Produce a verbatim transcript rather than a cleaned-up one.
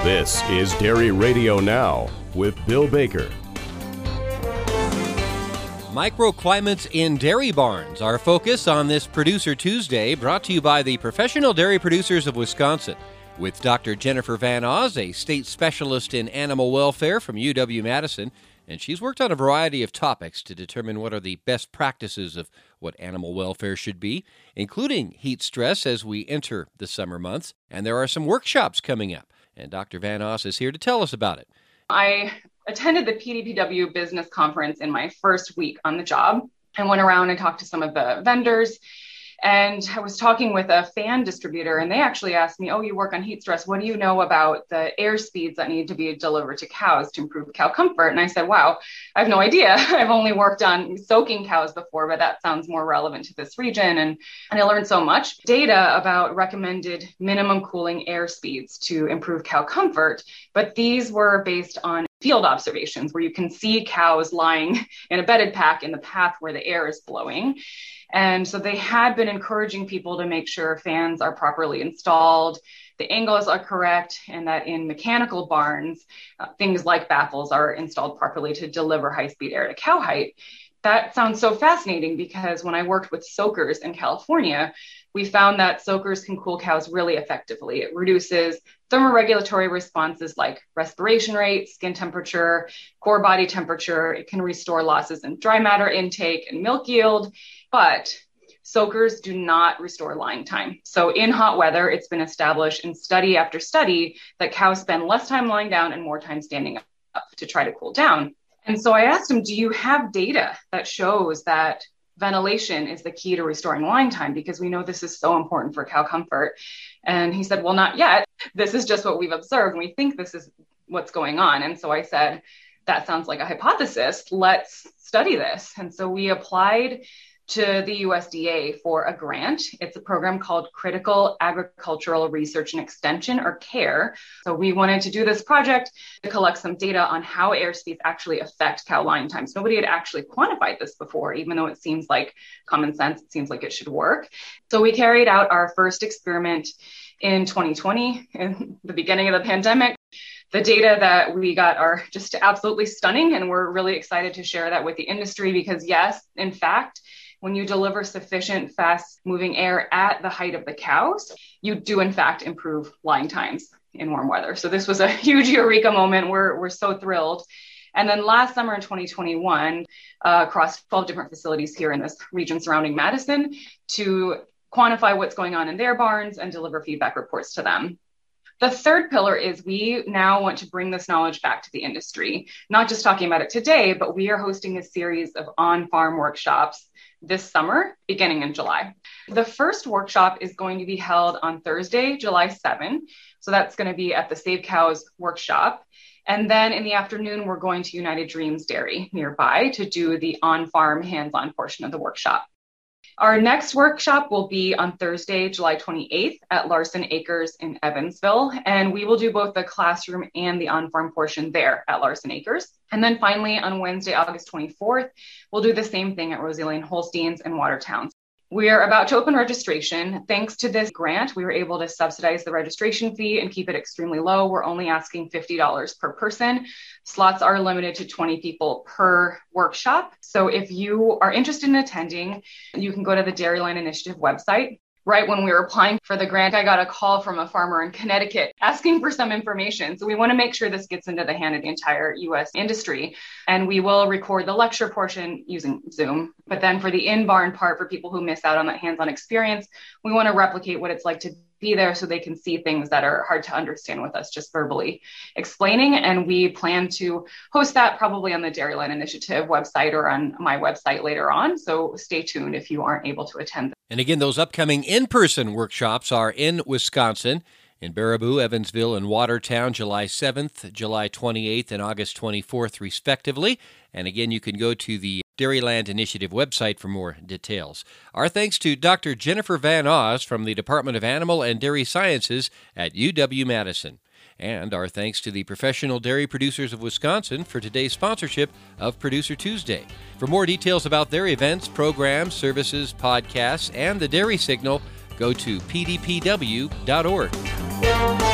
This is Dairy Radio Now with Bill Baker. Microclimates in dairy barns, our focus on this Producer Tuesday, brought to you by the Professional Dairy Producers of Wisconsin, with Doctor Jennifer Van Oz, a state specialist in animal welfare from U W-Madison, and she's worked on a variety of topics to determine what are the best practices of what animal welfare should be, including heat stress as we enter the summer months, and there are some workshops coming up, and Doctor Van Oz is here to tell us about it. I attended the P D P W business conference in my first week on the job. I went around and talked to some of the vendors, and I was talking with a fan distributor, and they actually asked me, oh, you work on heat stress. What do you know about the air speeds that need to be delivered to cows to improve cow comfort? And I said, wow, I have no idea. I've only worked on soaking cows before, but that sounds more relevant to this region. And, and I learned so much data about recommended minimum cooling air speeds to improve cow comfort. But these were based on field observations where you can see cows lying in a bedded pack in the path where the air is blowing. And so they had been encouraging people to make sure fans are properly installed, the angles are correct, and that in mechanical barns, uh, things like baffles are installed properly to deliver high-speed air to cow height. That sounds so fascinating because when I worked with soakers in California, we found that soakers can cool cows really effectively. It reduces thermoregulatory responses like respiration rate, skin temperature, core body temperature. It can restore losses in dry matter intake and milk yield, but soakers do not restore lying time. So in hot weather, it's been established in study after study that cows spend less time lying down and more time standing up to try to cool down. And so I asked him, do you have data that shows that ventilation is the key to restoring lying time? Because we know this is so important for cow comfort. And he said, well, not yet. This is just what we've observed. We think this is what's going on. And so I said, that sounds like a hypothesis. Let's study this. And so we applied to the U S D A for a grant. It's a program called Critical Agricultural Research and Extension, or CARE. So we wanted to do this project to collect some data on how air speeds actually affect cow lying times. Nobody had actually quantified this before, even though it seems like common sense, it seems like it should work. So we carried out our first experiment in twenty twenty, in the beginning of the pandemic. The data that we got are just absolutely stunning, and we're really excited to share that with the industry because, yes, in fact, when you deliver sufficient fast-moving air at the height of the cows, you do, in fact, improve lying times in warm weather. So this was a huge eureka moment. We're, we're so thrilled. And then last summer in twenty twenty-one, uh, across twelve different facilities here in this region surrounding Madison, to quantify what's going on in their barns and deliver feedback reports to them. The third pillar is we now want to bring this knowledge back to the industry, not just talking about it today, but we are hosting a series of on-farm workshops this summer, beginning in July. The first workshop is going to be held on Thursday, July seventh. So that's going to be at the Save Cows workshop. And then in the afternoon, we're going to United Dreams Dairy nearby to do the on-farm hands-on portion of the workshop. Our next workshop will be on Thursday, July twenty-eighth at Larson Acres in Evansville, and we will do both the classroom and the on-farm portion there at Larson Acres. And then finally, on Wednesday, August twenty-fourth, we'll do the same thing at Rosie Lane Holsteins in Watertown. We are about to open registration. Thanks to this grant, we were able to subsidize the registration fee and keep it extremely low. We're only asking fifty dollars per person. Slots are limited to twenty people per workshop. So if you are interested in attending, you can go to the Dairyland Initiative website. Right when we were applying for the grant, I got a call from a farmer in Connecticut asking for some information. So we want to make sure this gets into the hand of the entire U S industry. And we will record the lecture portion using Zoom. But then for the in-barn part, for people who miss out on that hands-on experience, we want to replicate what it's like to be there so they can see things that are hard to understand with us just verbally explaining. And we plan to host that probably on the Dairyland Initiative website or on my website later on. So stay tuned if you aren't able to attend. And again, those upcoming in-person workshops are in Wisconsin, in Baraboo, Evansville, and Watertown, July seventh, July twenty-eighth, and August twenty-fourth, respectively. And again, you can go to the Dairyland Initiative website for more details. Our thanks to Doctor Jennifer Van Oz from the Department of Animal and Dairy Sciences at U W-Madison. And our thanks to the Professional Dairy Producers of Wisconsin for today's sponsorship of Producer Tuesday. For more details about their events, programs, services, podcasts, and the Dairy Signal, go to p d p w dot org.